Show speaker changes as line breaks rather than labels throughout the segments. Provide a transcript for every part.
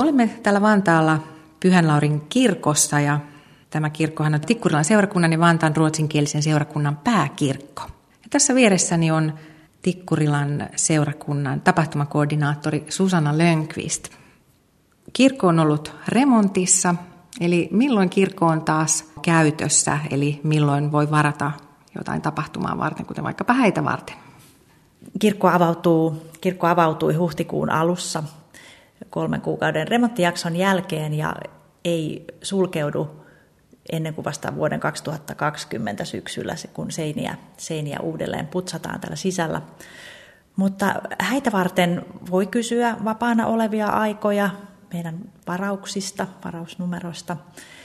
Olemme täällä Vantaalla Pyhän Laurin kirkossa ja tämä kirkkohan on Tikkurilan seurakunnan ja Vantaan ruotsinkielisen seurakunnan pääkirkko. Ja tässä vieressäni on Tikkurilan seurakunnan tapahtumakoordinaattori Susanna Lönnqvist. Kirkko on ollut remontissa, eli milloin kirkko on taas käytössä, eli milloin voi varata jotain tapahtumaa varten, kuten vaikkapa häitä varten?
Kirkko avautui huhtikuun alussa 3 kuukauden remonttijakson jälkeen ja ei sulkeudu ennen kuin vasta vuoden 2020 syksyllä, kun seiniä uudelleen putsataan täällä sisällä. Mutta häitä varten voi kysyä vapaana olevia aikoja meidän varausnumerosta.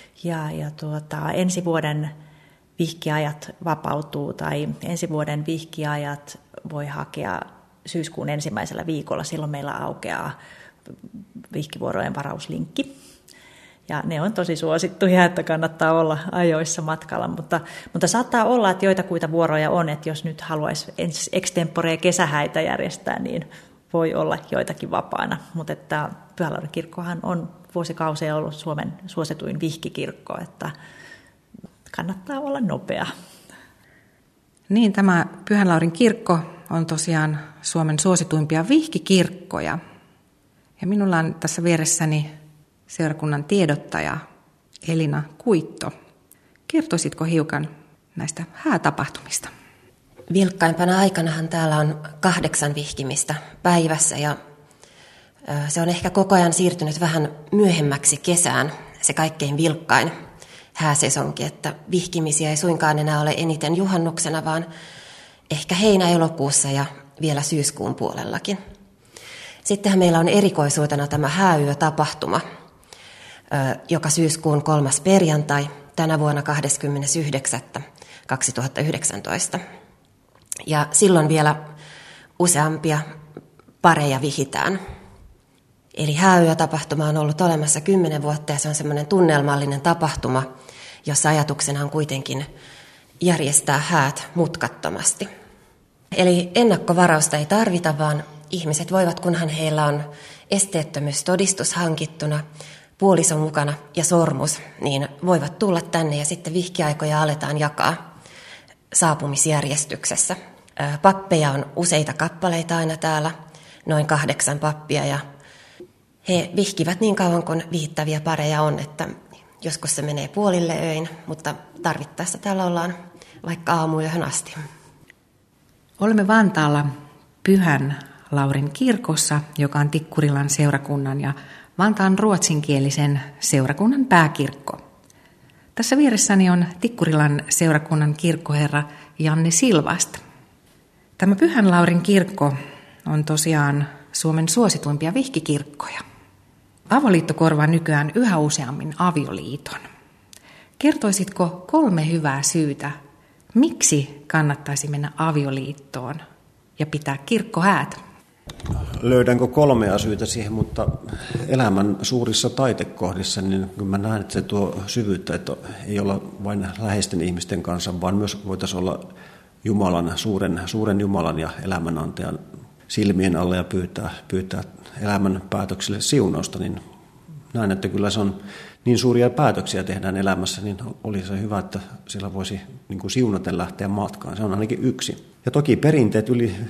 Ensi vuoden vihkiajat vapautuu tai ensi vuoden vihkiajat voi hakea syyskuun ensimmäisellä viikolla. Silloin meillä aukeaa vihkivuorojen varauslinkki. Ja ne on tosi suosittuja, että kannattaa olla ajoissa matkalla, mutta saattaa olla, että joitakuita vuoroja on, että jos nyt haluaisi extempore kesähäitä järjestää, niin voi olla joitakin vapaana. Mutta että Pyhän Laurin kirkkohan on vuosikausia ollut Suomen suosituin vihkikirkko, että kannattaa olla nopea.
Niin, tämä Pyhän Laurin kirkko on tosiaan Suomen suosituimpia vihkikirkkoja. Ja minulla on tässä vieressäni seurakunnan tiedottaja Elina Kuitto. Kertoisitko hiukan näistä häätapahtumista?
Vilkkaimpana aikanahan täällä on 8 vihkimistä päivässä ja se on ehkä koko ajan siirtynyt vähän myöhemmäksi kesään, se kaikkein vilkkain hääsesonki, että vihkimisiä ei suinkaan enää ole eniten juhannuksena, vaan ehkä heinä-elokuussa ja vielä syyskuun puolellakin. Sittenhän meillä on erikoisuutena tämä hääyötapahtuma, joka syyskuun 3. perjantai, tänä vuonna 29.2019. Ja silloin vielä useampia pareja vihitään. Eli hääyötapahtuma on ollut olemassa 10 vuotta ja se on semmoinen tunnelmallinen tapahtuma, jossa ajatuksena on kuitenkin järjestää häät mutkattomasti. Eli ennakkovarausta ei tarvita, vaan ihmiset voivat, kunhan heillä on esteettömyystodistus hankittuna, puolison mukana ja sormus, niin voivat tulla tänne ja sitten vihkiaikoja aletaan jakaa saapumisjärjestyksessä. Pappeja on useita kappaleita aina täällä, noin 8 pappia ja he vihkivät niin kauan kuin vihittäviä pareja on, että joskus se menee puolille öin, mutta tarvittaessa täällä ollaan vaikka aamuyöhön asti.
Olemme Vantaalla Pyhän Laurin kirkossa, joka on Tikkurilan seurakunnan ja Vantaan ruotsinkielisen seurakunnan pääkirkko. Tässä vieressäni on Tikkurilan seurakunnan kirkkoherra Janne Silvast. Tämä Pyhän Laurin kirkko on tosiaan Suomen suosituimpia vihkikirkkoja. Avoliitto korvaa nykyään yhä useammin avioliiton. Kertoisitko 3 hyvää syytä, miksi kannattaisi mennä avioliittoon ja pitää kirkkohäät?
Löydänkö 3 syytä siihen, mutta elämän suurissa taitekohdissa, niin mä näen, että se tuo syvyyttä, että ei olla vain läheisten ihmisten kanssa, vaan myös voitaisiin olla Jumalan, suuren Jumalan ja elämänantajan silmien alla ja pyytää elämän päätöksille siunausta, niin näen, että kyllä se on niin suuria päätöksiä tehdään elämässä, niin oli se hyvä, että siellä voisi niin kuin siunaten lähteä matkaan. Se on ainakin yksi. Ja toki perinteet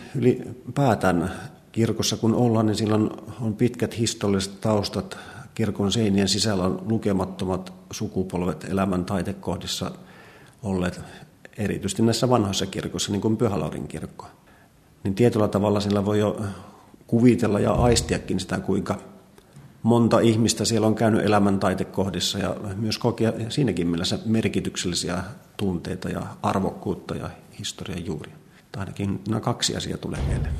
ylipäätään kirkossa kun ollaan, niin silloin on pitkät historialliset taustat. Kirkon seinien sisällä on lukemattomat sukupolvet elämän taitekohdissa olleet, erityisesti näissä vanhoissa kirkoissa, niin kuin Pyhän Laurin kirkko. Niin tietyllä tavalla sillä voi jo kuvitella ja aistiakin sitä, kuinka monta ihmistä siellä on käynyt elämän taitekohdissa ja myös kokea siinäkin mielessä merkityksellisiä tunteita ja arvokkuutta ja historian juuria. Ainakin nämä 2 asiaa tulee mieleen.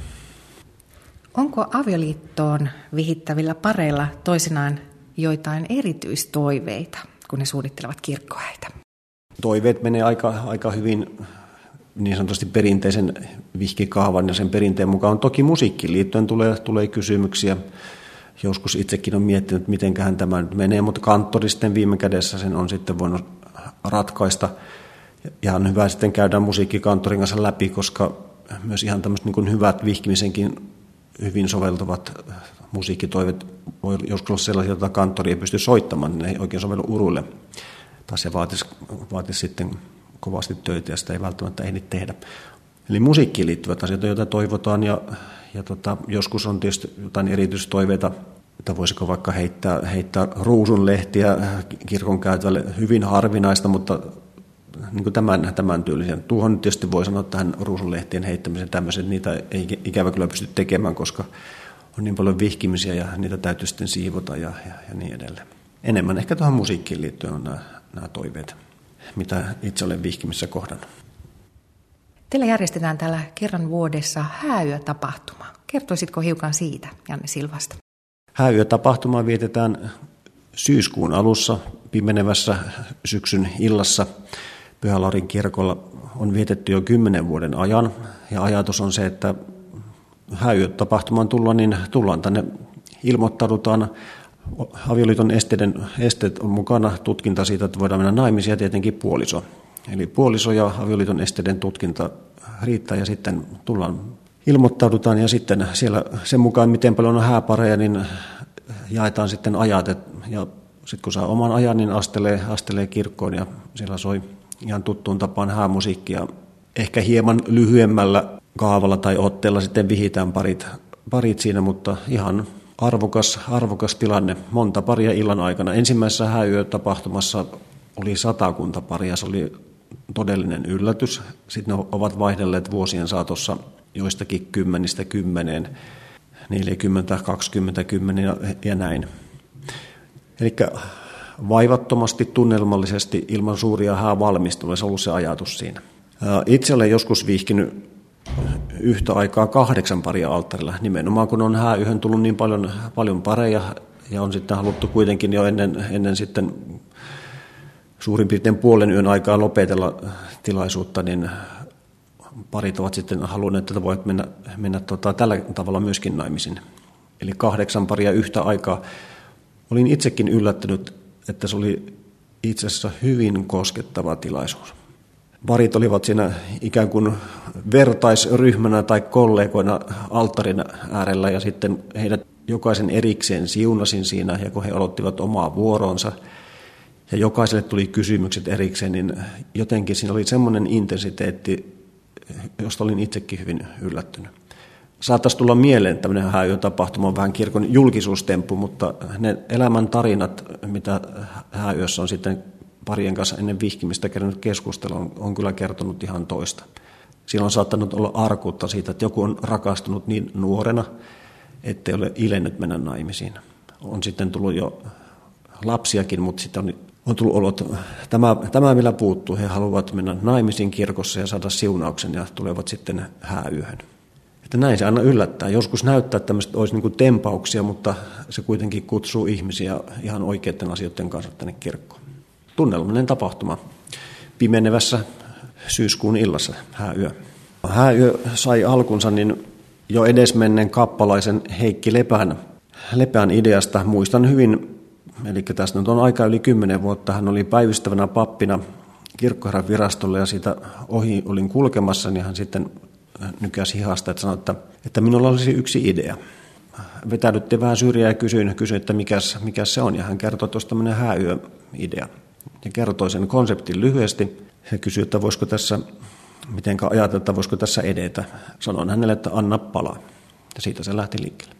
Onko avioliittoon vihittävillä pareilla toisinaan joitain erityistoiveita, kun ne suunnittelevat kirkkohäitä?
Toiveet menee aika hyvin niin sanotusti perinteisen vihkikaavan ja sen perinteen mukaan. Toki musiikkiin liittyen tulee kysymyksiä. Joskus itsekin on miettinyt, mitenköhän tämä nyt menee, mutta kanttori sitten viime kädessä sen on sitten voinut ratkaista. Ja on hyvä sitten käydä musiikkikanttorin kanssa läpi, koska myös ihan tämmöiset niin kuin hyvät vihkimisenkin hyvin soveltuvat musiikkitoiveet voi joskus olla sellaisia, joita kanttori ei pysty soittamaan, niin ne ei oikein sovellu uruille. Tai se vaatisi sitten kovasti töitä ja sitä ei välttämättä ehdi tehdä. Eli musiikkiin liittyvät asiat, joita toivotaan ja joskus on tietysti jotain erityistoiveita, että voisiko vaikka heittää ruusunlehtiä kirkon käytävälle, hyvin harvinaista, mutta niin kuin tämän tyylisen. Tuohon tietysti voi sanoa tähän ruusunlehtien heittämiseen tämmöiset, niitä ei ikävä kyllä pysty tekemään, koska on niin paljon vihkimisiä ja niitä täytyy sitten siivota ja niin edelleen. Enemmän ehkä tuohon musiikkiin liittyen on nämä toiveet, mitä itse olen vihkimissä kohdannut.
Teillä järjestetään täällä kerran vuodessa hääyötapahtuma. Kertoisitko hiukan siitä, Janne Silvasta?
Hääyötapahtumaa vietetään syyskuun alussa pimenevässä syksyn illassa. Pyhän Laurin kirkolla on vietetty jo 10 vuoden ajan. Ja ajatus on se, että hääyötapahtumaan tullaan tänne, ilmoittaudutaan. Avioliiton esteet on mukana, tutkinta siitä, että voidaan mennä naimisiin ja tietenkin puoliso. Eli puoliso ja avioliiton esteiden tutkinta riittää ja sitten ilmoittaudutaan ja sitten siellä sen mukaan, miten paljon on hääpareja, niin jaetaan sitten ajat. Ja sitten kun saa oman ajan, niin astelee kirkkoon ja siellä soi ihan tuttuun tapaan häämusiikkia. Ehkä hieman lyhyemmällä kaavalla tai otteella sitten vihitään parit siinä, mutta ihan arvokas tilanne. Monta paria illan aikana. Ensimmäisessä hääyötapahtumassa oli 100 paria, se oli todellinen yllätys. Sitten ne ovat vaihdelleet vuosien saatossa joistakin 10, 40, 20, 10 ja näin. Eli vaivattomasti, tunnelmallisesti, ilman suuria häävalmisteluja, se on ollut se ajatus siinä. Itse olen joskus vihkinyt yhtä aikaa 8 paria alttarilla, nimenomaan kun on hääyöhön tullut niin paljon pareja ja on sitten haluttu kuitenkin jo ennen sitten suurin piirtein puolen yön aikaa lopetella tilaisuutta, niin parit ovat sitten halunneet, että voit mennä tällä tavalla myöskin naimisiin. Eli 8 paria yhtä aikaa. Olin itsekin yllättynyt, että se oli itse asiassa hyvin koskettava tilaisuus. Parit olivat siinä ikään kuin vertaisryhmänä tai kollegoina alttarin äärellä ja sitten heidät jokaisen erikseen siunasin siinä ja kun he aloittivat omaa vuoroonsa ja jokaiselle tuli kysymykset erikseen, niin jotenkin siinä oli semmoinen intensiteetti, josta olin itsekin hyvin yllättynyt. Saattaisi tulla mieleen tämmöinen hääyötapahtuma on vähän kirkon julkisuustemppu, mutta ne elämän tarinat, mitä hääyössä on sitten parien kanssa ennen vihkimistä kerännyt keskustella, on kyllä kertonut ihan toista. Siellä on saattanut olla arkuutta siitä, että joku on rakastunut niin nuorena, ettei ole ilennyt mennä naimisiin. On sitten tullut jo lapsiakin, mutta sitten on tullut olot, tämä millä puuttuu, he haluavat mennä naimisiin kirkossa ja saada siunauksen ja tulevat sitten hääyöhön. Että näin se aina yllättää. Joskus näyttää, että tämmöiset olisi niin kuin tempauksia, mutta se kuitenkin kutsuu ihmisiä ihan oikeiden asioiden kanssa tänne kirkkoon. Tunnelmallinen tapahtuma pimenevässä syyskuun illassa, hääyö. Hääyö sai alkunsa niin jo edesmenneen kappalaisen Heikki Lepän ideasta. Muistan hyvin, eli tästä nyt on aika yli 10 vuotta, hän oli päivystävänä pappina kirkkoherran virastolle ja siitä ohi olin kulkemassa, niin hän sitten nykäsi hihasta, että sanoi, että minulla olisi yksi idea. Vetäydyttiin vähän syrjään ja kysyin, että mikä se on, ja hän kertoi tuosta tämmöinen hääyö-idea. Ja kertoi sen konseptin lyhyesti. Hän kysyi, että voisiko tässä, mitenkä ajatella, että voisiko tässä edetä. Sanoin hänelle, että anna palaa. Ja siitä se lähti liikkeelle.